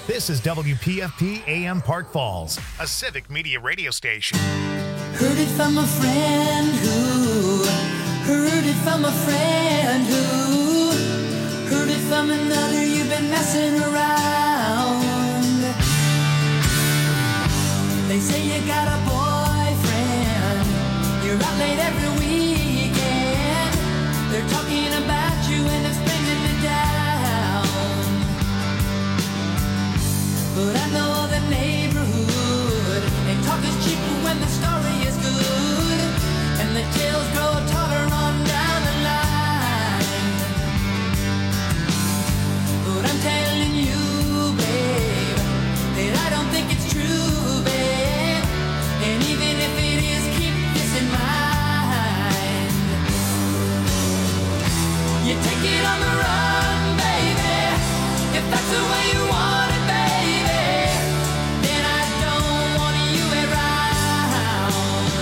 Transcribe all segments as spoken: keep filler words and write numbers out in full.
This is W P F P A M Park Falls, a civic media radio station. Heard it from a friend who, heard it from a friend who, heard it from another, you've been messing around. They say you got a boyfriend, you're out late every weekend. They're talking about you and it's bringing me down. But I know the neighborhood, and talk is cheap when the story is good, and the tales grow taller on down the line. But I'm telling you, babe, that I don't think it's true, babe. And even if it is, keep this in mind. You take it on the run, baby, if that's the way you want it, baby. Then I don't want you around.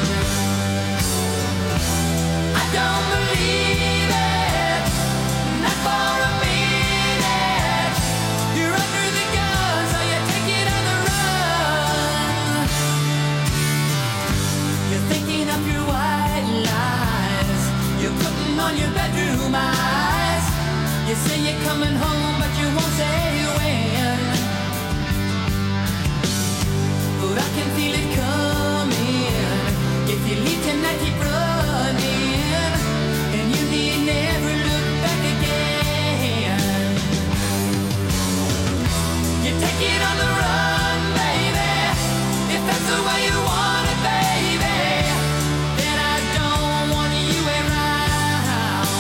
I don't believe it, not for a minute. You're under the gun, so you take it on the run. You're thinking of your white lies, you're putting on your bedroom eyes. You say you're coming home, but you won't say when. But I can feel it coming. If you leave tonight, keep running, and you need never look back again. You take it on the run, baby, if that's the way you want it, baby. Then I don't want you around.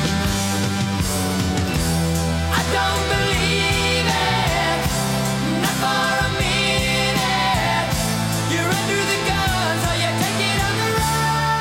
I don't believe it, not for a minute. You're under the gun, so you take it on the run.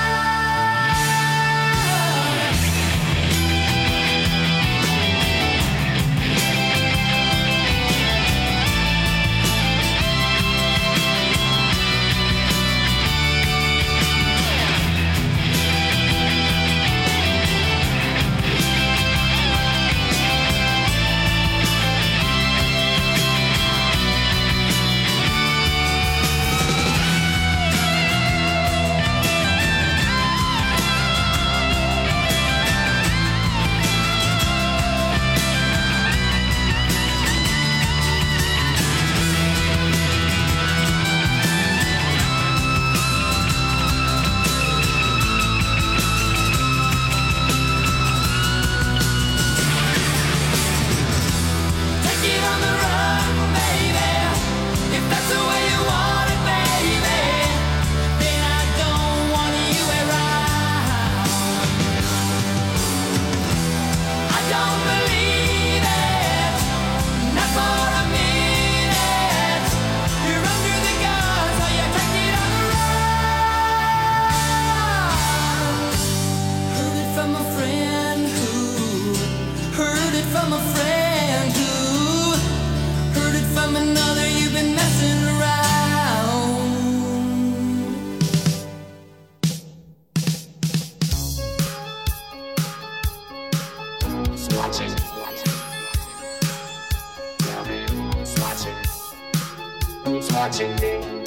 Take it on the run, baby, if that's the way you want it, baby. Then I don't want you around. I don't believe it, not for a minute. You're under the gun, so you take it on the run. Heard it from a friend who, heard it from a friend who, heard it from another, you've been messing around. Swatching. Tell me who's watching? Who's watching me?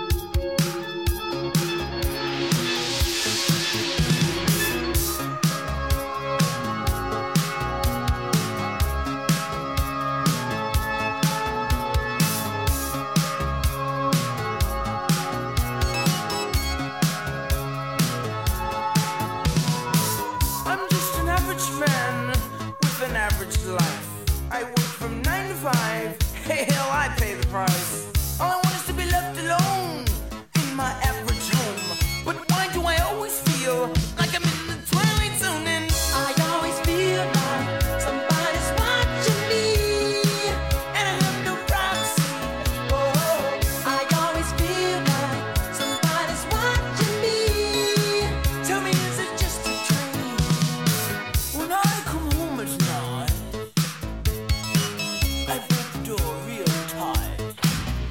I'm just an average man with an average life. I work from nine to five. Hey, hell, I pay the price. All I want is to be left alone in my average home. But why do I always feel like I'm in the twilight zone? And I always feel like somebody's watching me, and I have no privacy. Oh, I always feel like somebody's watching me. tell me, is it just a dream? When I come home at night, I bolt the door real tight.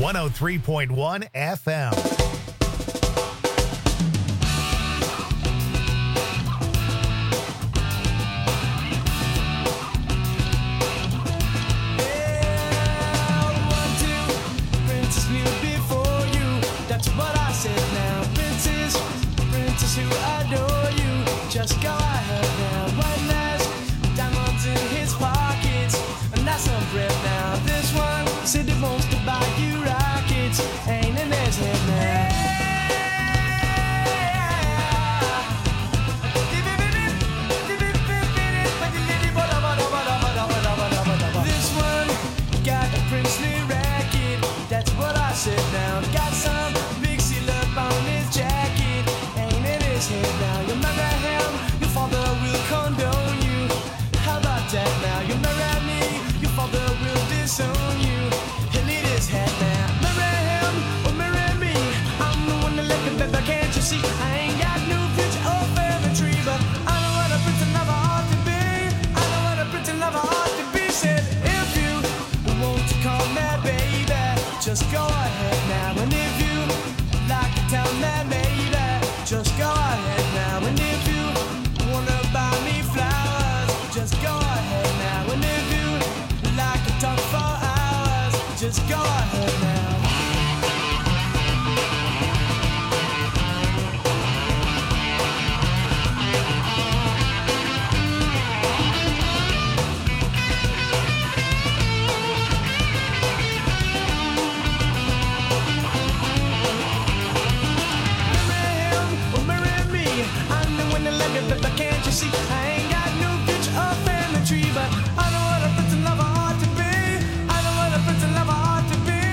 one oh three point one F M. Who adore you, just go ahead now. One last diamonds in his pockets, and that's some bread now. This one said he wants to buy you rockets, ain't in his head now. This one got a princely racket, that's what I said now. Got some big seal up on his jacket. Now you marry him, your father will condone you. How about that now? You marry me, your father will disown you. He'll eat his head now. Marry him or marry me, I'm the one that let the baby, can't you see? I ain't got no future or family tree, but I know what a prince and lover ought to be. I know what a prince and lover ought to be. Said if you want to call me baby, just go ahead now. And if you like to tell me maybe, just go ahead now. And if you wanna buy me flowers, just go ahead now. And if you like to talk for hours, just go ahead now. But can't you see, I ain't got no future or family tree, but I know what a prince and lover ought to be. I know what a prince and lover ought to be.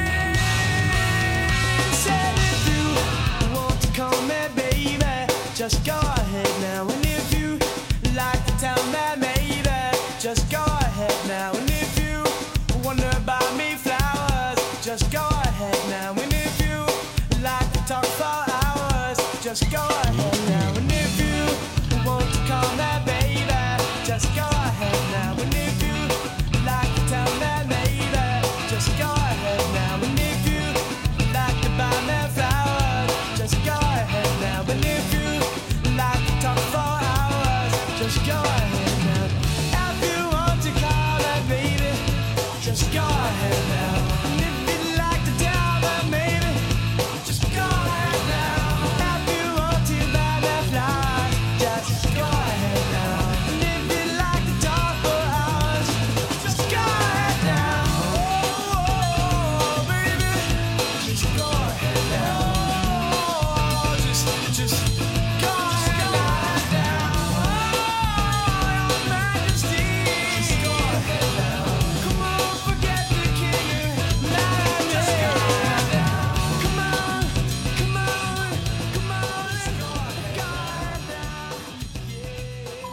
Said if you want to call me baby, just go ahead now. And if you like to tell me maybe, just go ahead now. And if you wanna buy me flowers, just go ahead now. And if you like to talk for hours, just go ahead now. And if you want to call me baby, just go ahead now. And if you like to tell me maybe, just go ahead now. And if you like to buy me flowers, just go ahead now. And if you like to talk for hours, just go ahead now. If you want to call me baby, just go ahead now. And if you like to tell me maybe, just go ahead now. If you want to buy me flowers, just go ahead now. And if you like to talk for hours, just go ahead now. Oh, baby, just go ahead now. Oh, just, just go ahead now. Oh, your Majesty, just go ahead now. Come on, forget the king. Just go ahead now. Come on, come on, come on, let's go ahead now.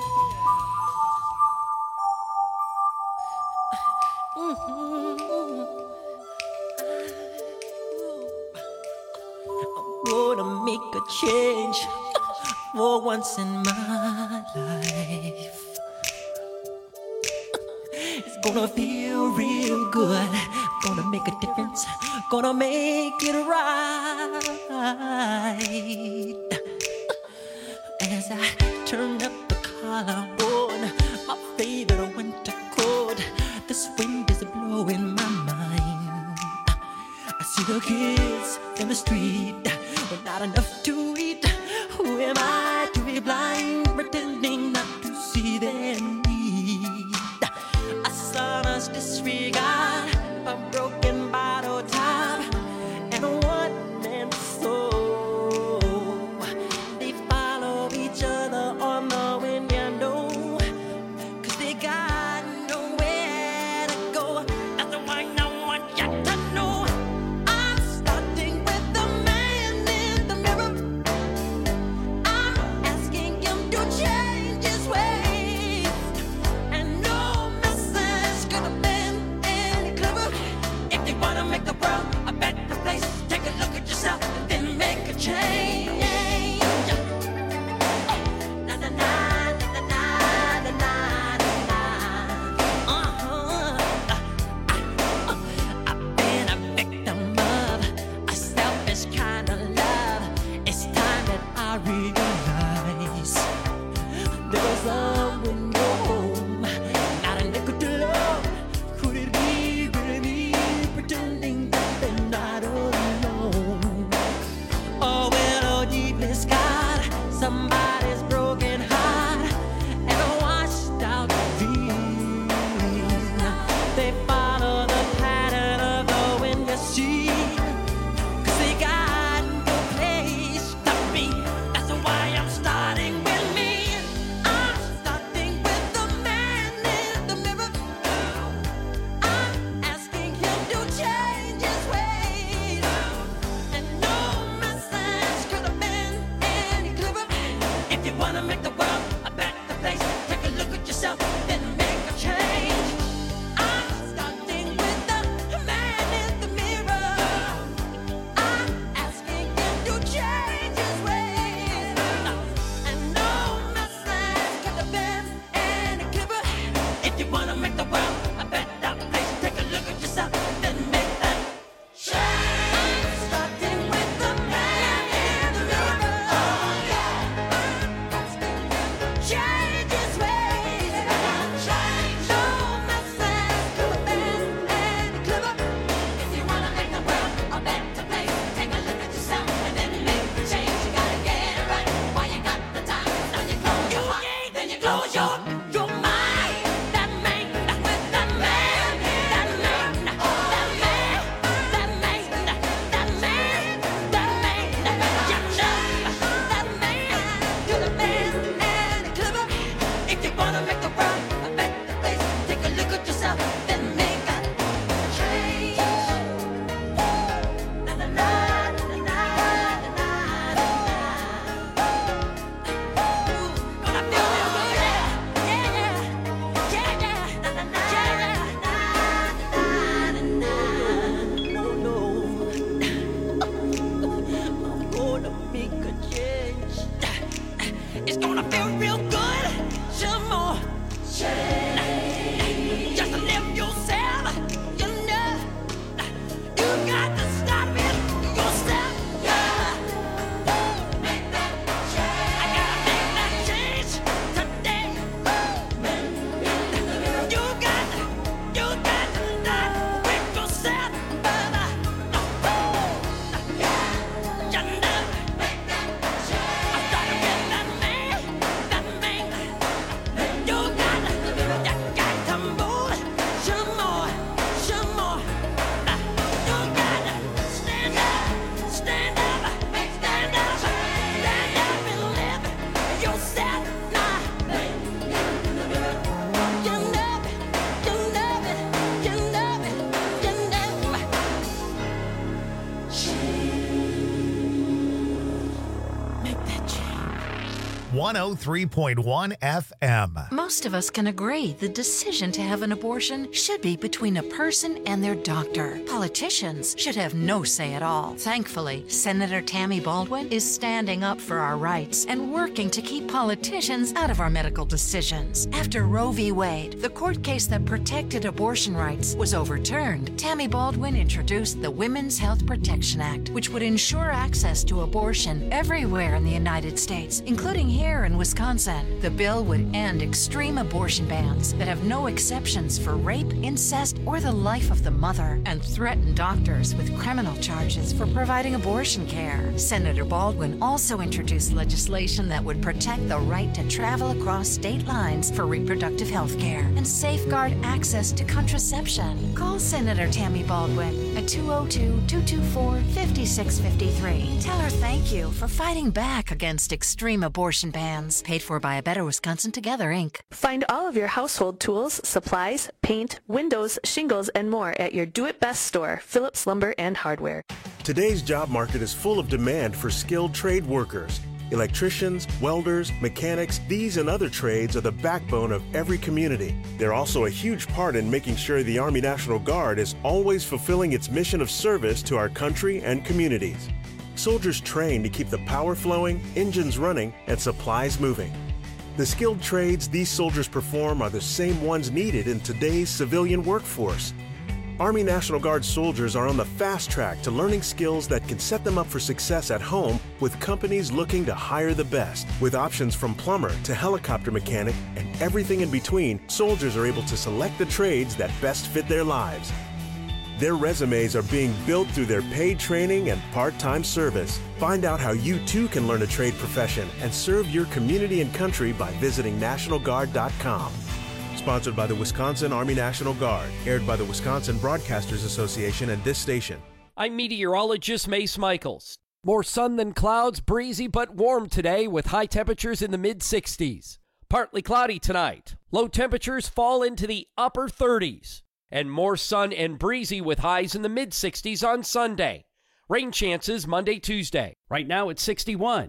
Gonna make a change for once in my life. It's gonna feel real good. Gonna make a difference. Gonna make it right. As I turn up the collar on my favorite winter coat, this wind is blowing my mind. I see the kids in the street with not enough to eat. Who am I to be blind, pretending not to see their need? A son's disregard, a broken bottle top, and a one-man soul. They follow each other on the window, 'cause they got nowhere to go. That's the one I want you to know. I'm starting with the man in the mirror. there was love in your home. Not a nickel to love. Could it be really me pretending that they're not alone? Oh, well, oh, deeply scarred, somebody's broken heart and a washed out dream. They follow the pattern of the wind you see, 'cause they got no place to be. That's why I'm starting with me. I'm starting with the man in the mirror. I'm asking him to change his ways. And no message could have been any clearer. If you wanna make the world a better place, take a look at yourself, then make a change. I'm starting with the man in the mirror. I'm asking him to change his ways. And no message could have been any clearer. If you wanna make the world a better place, take a look at yourself, then make that change. I'm starting with the man in the mirror. I'm asking him to change his ways. No message could have been any clearer. If you wanna make the world a better place, take a look at yourself and then make the change. You gotta get it right while you got the time. Now you close your heart, then you close your your mind. That man, with that man, that man, that man, that man, that man, that man, you know that man could have been any clearer. If you wanna make the world a better place, take a look at yourself, then make a change. Na na na na na na na. Gonna feel real good, yeah, yeah, yeah, yeah, na na na, yeah, na na na. No, no, I'm gonna make a change. It's gonna feel real good, some more. Just to live yourself, you know. You got to stop it yourself, yeah. Make that change. I gotta make that change today. You got to, you got to start with yourself, brother. Yeah, you know. Make that change. I'm starting with that man, that man. You got to, you got to move some more, some more. You got to stand up, stand up, stand up, stand up and live yourself now. You know it, you know it, you know it, you know it. Make that change. one oh three point one F M. Most of us can agree the decision to have an abortion should be between a person and their doctor. Politicians should have no say at all. Thankfully, Senator Tammy Baldwin is standing up for our rights and working to keep politicians out of our medical decisions. After Roe v. Wade, the court case that protected abortion rights, was overturned, Tammy Baldwin introduced the Women's Health Protection Act, which would ensure access to abortion everywhere in the United States, including here in Wisconsin. The bill would end extreme abortion bans that have no exceptions for rape, incest, or the life of the mother, and threaten doctors with criminal charges for providing abortion care. Senator Baldwin also introduced legislation that would protect the right to travel across state lines for reproductive health care and safeguard access to contraception. Call Senator Tammy Baldwin at two oh two, two two four, five six five three. Tell her thank you for fighting back against extreme abortion bans. Paid for by A Better Wisconsin Together, Incorporated. Find all of your household tools, supplies, paint, windows, shingles, and more at your Do It Best store, Phillips Lumber and Hardware. Today's job market is full of demand for skilled trade workers. Electricians, welders, mechanics, these and other trades are the backbone of every community. They're also a huge part in making sure the Army National Guard is always fulfilling its mission of service to our country and communities. Soldiers train to keep the power flowing, engines running, and supplies moving. The skilled trades these soldiers perform are the same ones needed in today's civilian workforce. Army National Guard soldiers are on the fast track to learning skills that can set them up for success at home with companies looking to hire the best. With options from plumber to helicopter mechanic and everything in between, soldiers are able to select the trades that best fit their lives. Their resumes are being built through their paid training and part-time service. Find out how you too can learn a trade profession and serve your community and country by visiting national guard dot com. Sponsored by the Wisconsin Army National Guard. Aired by the Wisconsin Broadcasters Association and this station. I'm meteorologist Mace Michaels. More sun than clouds, breezy but warm today with high temperatures in the mid sixties. Partly cloudy tonight. Low temperatures fall into the upper thirties. And more sun and breezy with highs in the mid sixties on Sunday. Rain chances Monday, Tuesday. Right now it's sixty-one.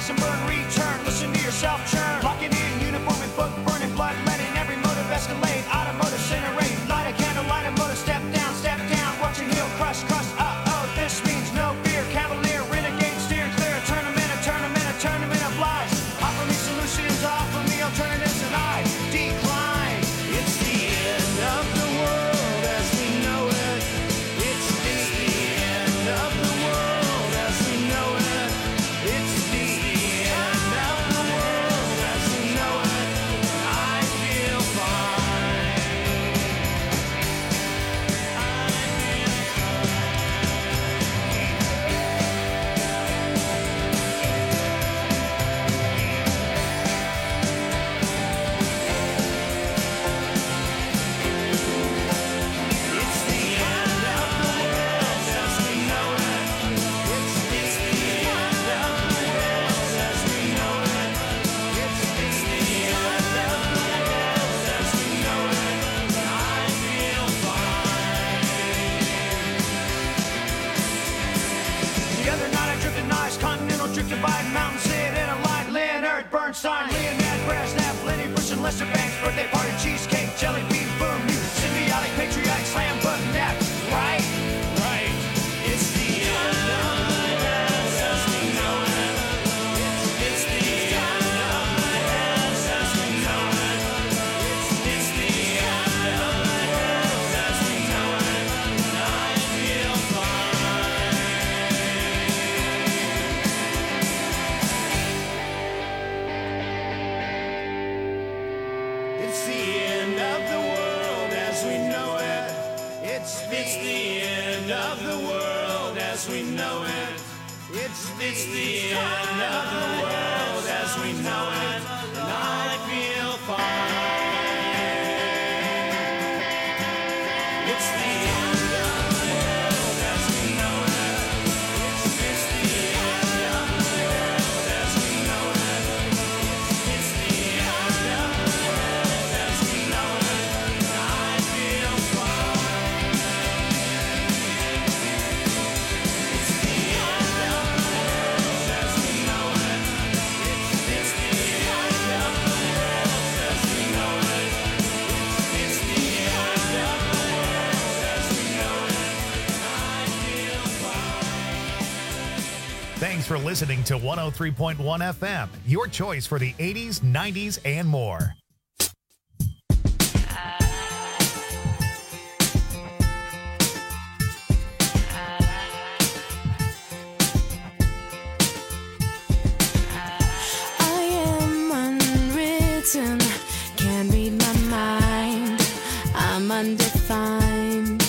lesson burn, return. Listen to yourself churn. Locking in, uniform and book burning, blood letting every motive escalate. Automotive incinerate, light a candle, light a motor, step down, step down. Watching heel crush, crush. Uh oh, this means no fear. Cavalier, renegade, steering clear. A tournament, a tournament, a tournament of lies. Offer me solutions, offer me alternatives, and I decline. It's the end of the world as we know it. It's the end of the world as we know it. It's the end of the world as we know it. I feel fine. It's the end of the world as we know it. It's the end of the world as we know it. It's the end of the world as we know it. I feel fine. The other night I drifted nice, continental drift divide, mountain sit in a line. Leonard Bernstein, Leonard Brasnap, Lenny Bruce and Lester Banks, birthday party, cheesecake, jelly bean, boom, you symbiotic, patriotic, slam button, nap, right? Right. It's the end of the world as we know it. It's, it's the end of the world as we know it. It's, it's the end of the world as we know it. I feel fine. It's the end of the world as we know it. It's, it's the end of the world as we know it. It's, it's the end of the world as we know it. And I feel fine. It's the end of the world as we know it. It's, it's the end of the world as we know it. It's the end of the world as we know it. I feel fine. It's the end of the world as we know it. It's, it's the end of the world as we know it. It's, it's the end of the world as we know it. I feel fine. Thanks for listening to one oh three point one F M, your choice for the eighties, nineties, and more. I am unwritten, can't read my mind. I'm undefined.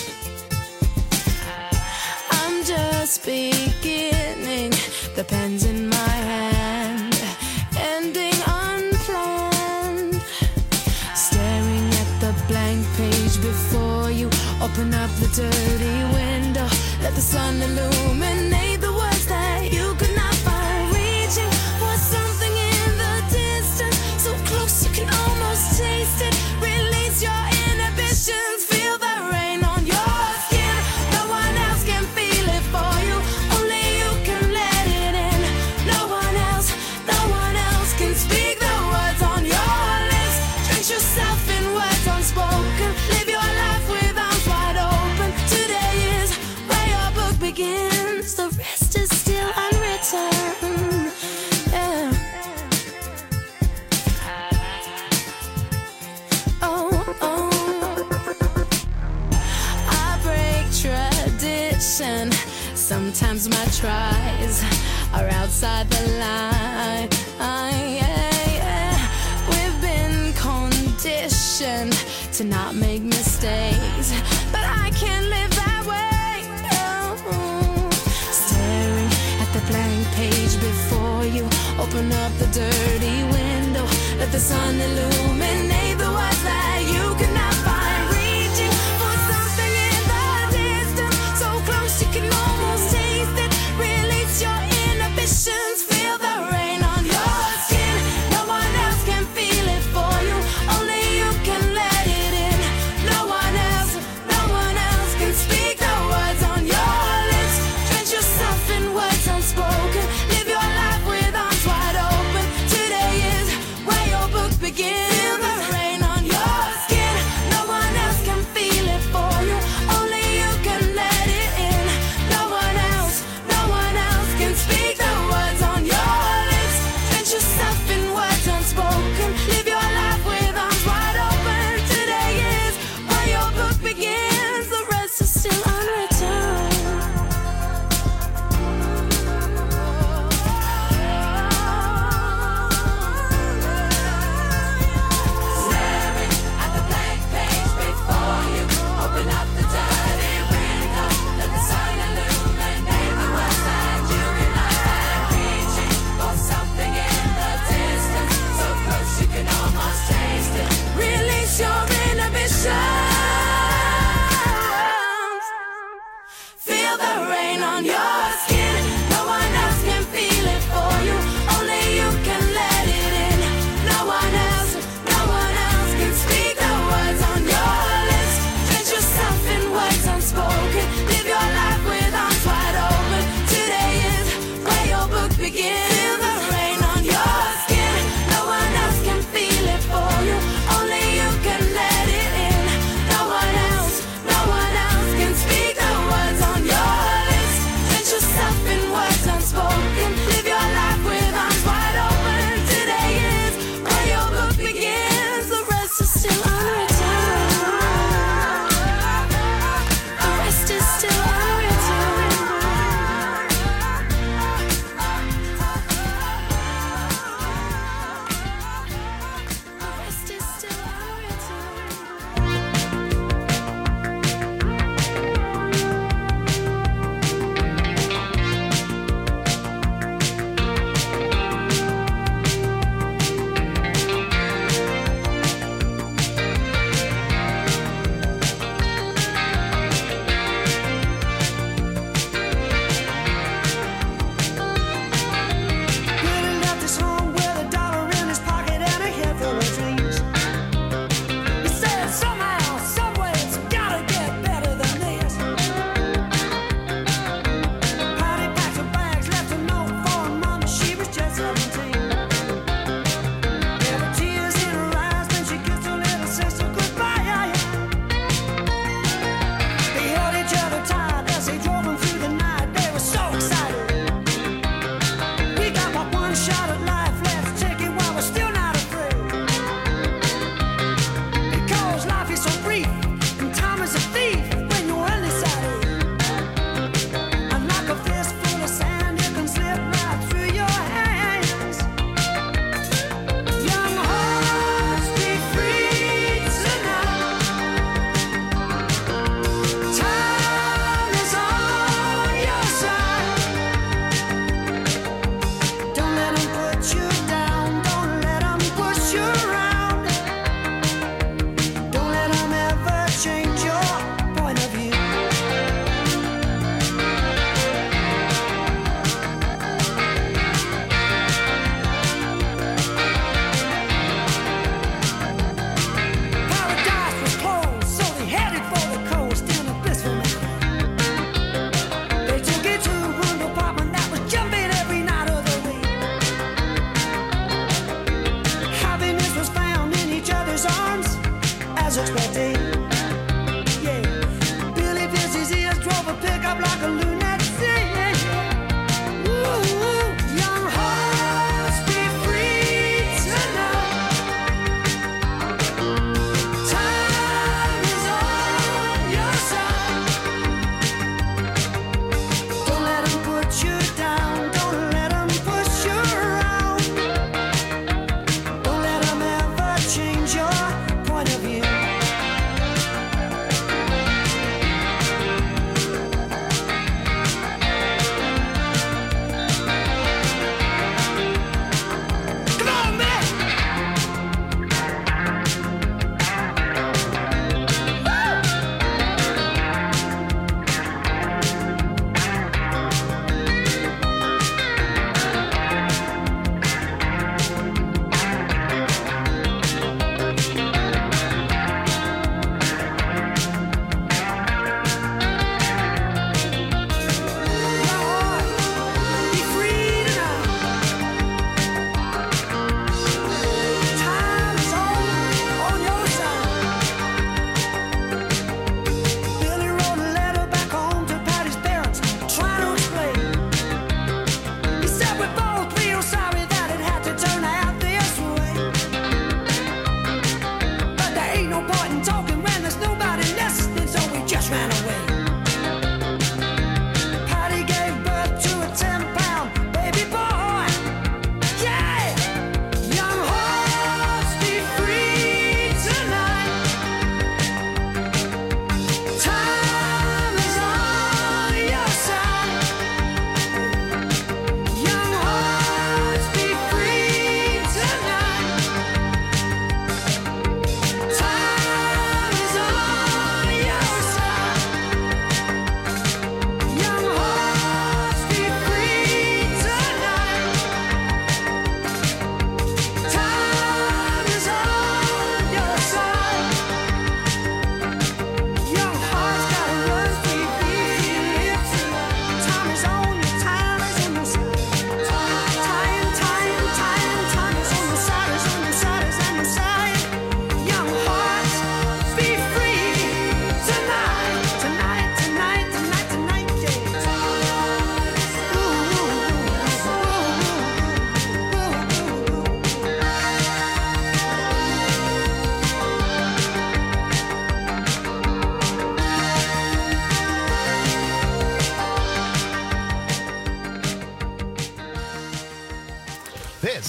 I'm just beginning, the pen's in my hand, ending unplanned. Staring at the blank page before you, open up the dirty window, let the sun illuminate the words that you could not find. Reaching for something in the distance, so close you can almost taste it. Release your inhibitions, feel the rain on your skin. No one else can feel it for you, only you can let it in. No one else, no one else can speak the words on your lips. Drench yourself in words unspoken, live your life with arms wide open. Today is where your book begins, the rest is still unwritten. Yeah. Oh, oh. I break tradition. Sometimes my tries are outside the line. Yeah, yeah. We've been conditioned to not make mistakes, but I can't live that way. No. Staring at the blank page before you, open up the dirty window, let the sun illuminate the words that you cannot find. Reaching for something in the distance, so close you can almost taste it. Release your inhibitions, feel the rain on your skin. No one else can feel it for you, only you can let it in. No one else, no one else can speak the words on your lips. Drench yourself in words unspoken, live your life with arms wide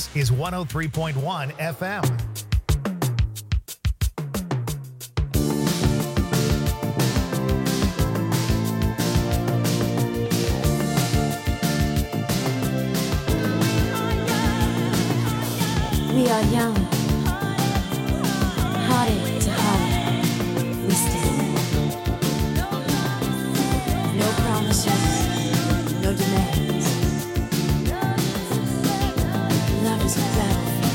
is one oh three point one F M. We are young, hearted to heart, we stand. No promises, no demands. Love is a battlefield.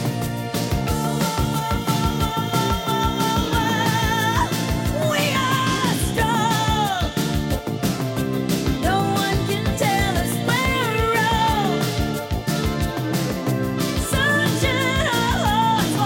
We are strong. No one can tell us we're wrong. Sunshine our hearts.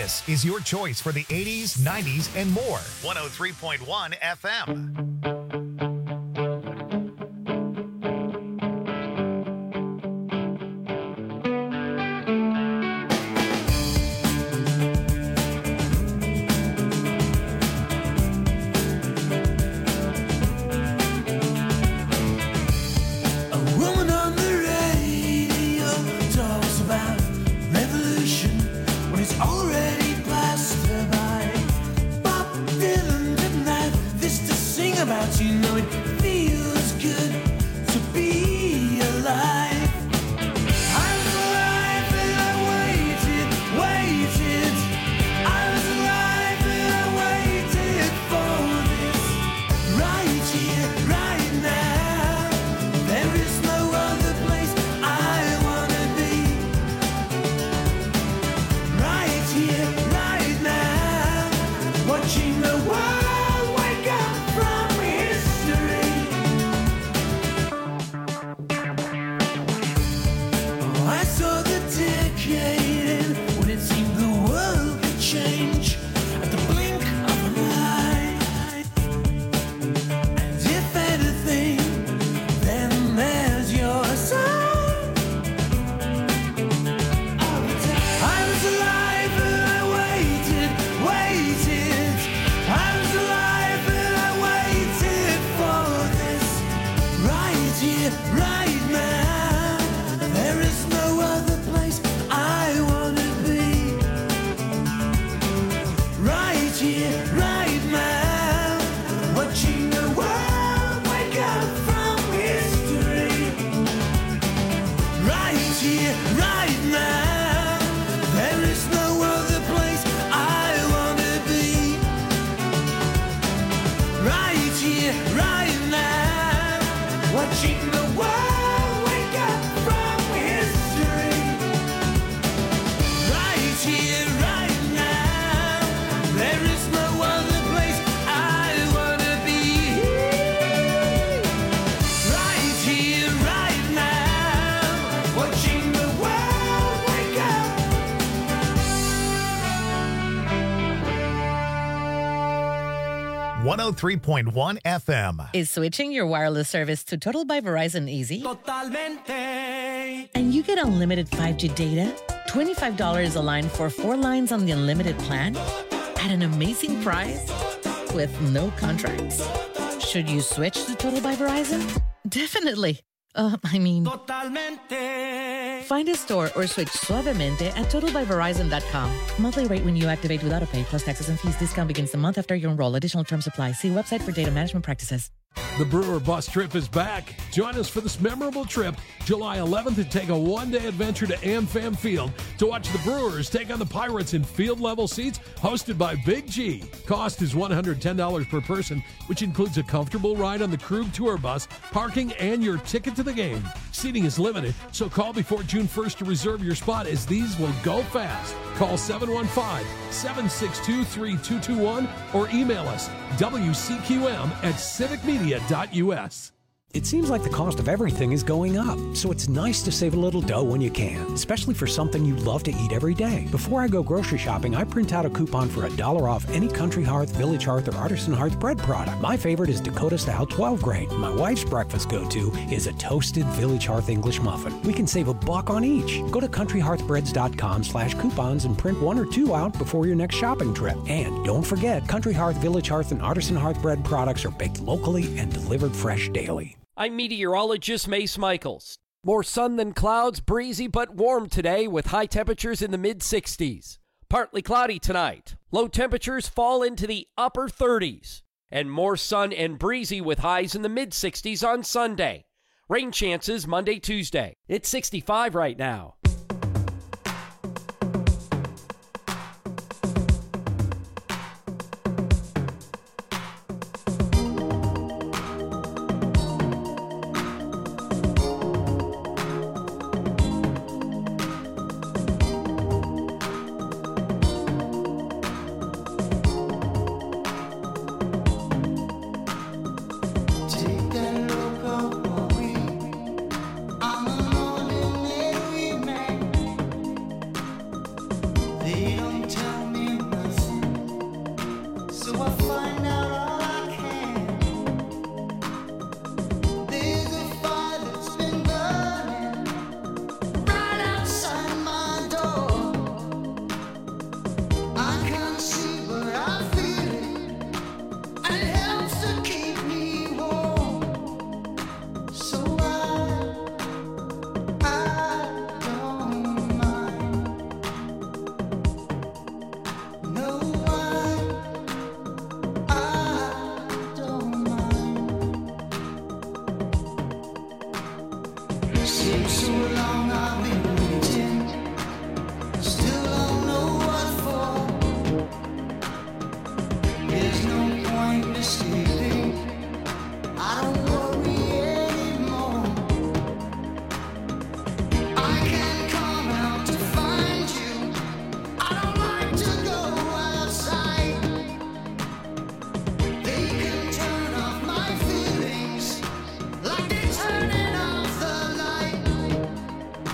This is your choice for the eighties, nineties, and more. one oh three point one F M. one oh three point one F M. Is switching your wireless service to Total by Verizon easy? Totalmente. And you get unlimited five G data, twenty-five dollars a line for four lines on the unlimited plan, at an amazing price with no contracts. Should you switch to Total by Verizon? Definitely. Uh, I mean... Totalmente. Find a store or switch suavemente at total by verizon dot com. Monthly rate when you activate without a pay plus taxes and fees. Discount begins the month after you enroll. Additional terms apply. See website for data management practices. The Brewer Bus Trip is back. Join us for this memorable trip, July eleventh, and take a one-day adventure to AmFam Field to watch the Brewers take on the Pirates in field-level seats hosted by Big G. Cost is one hundred ten dollars per person, which includes a comfortable ride on the Krug Tour Bus, parking, and your ticket to the game. Seating is limited, so call before June first to reserve your spot, as these will go fast. Call seven one five, seven six two, three two two one or email us W C Q M at civic media dot U S. It seems like the cost of everything is going up, so it's nice to save a little dough when you can, especially for something you love to eat every day. Before I go grocery shopping, I print out a coupon for a dollar off any Country Hearth, Village Hearth, or Artisan Hearth bread product. My favorite is Dakota Style twelve grain. My wife's breakfast go-to is a toasted Village Hearth English muffin. We can save a buck on each. Go to country hearth breads dot com slash coupons and print one or two out before your next shopping trip. And don't forget, Country Hearth, Village Hearth, and Artisan Hearth bread products are baked locally and delivered fresh daily. I'm meteorologist Mace Michaels. More sun than clouds, breezy but warm today with high temperatures in the mid sixties. Partly cloudy tonight. Low temperatures fall into the upper thirties. And more sun and breezy with highs in the mid sixties on Sunday. Rain chances Monday, Tuesday. It's sixty-five right now. I'm a lonely man. Seems so long I've been waiting. Still don't know what for. There's no point in escaping. I don't worry anymore. I can come out to find you. I don't like to go outside. They can turn off my feelings like they're turning off the light.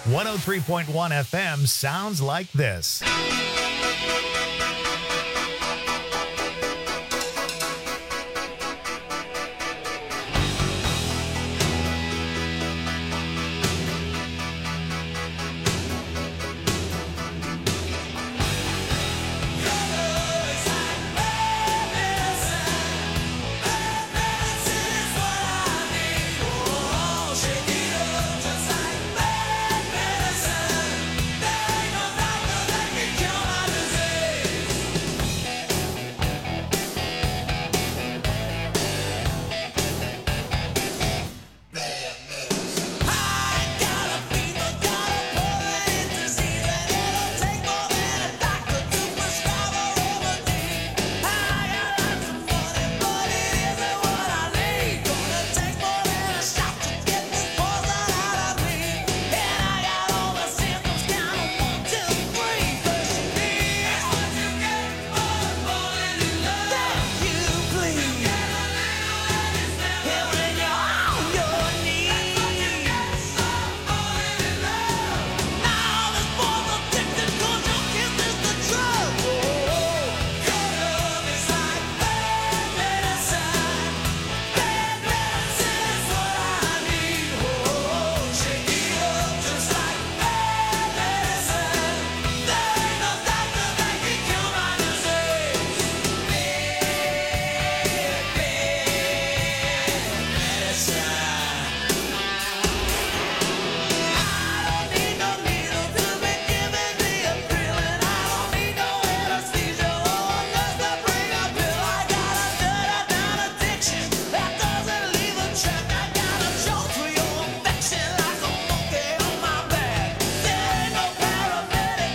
one oh three point one F M sounds like this.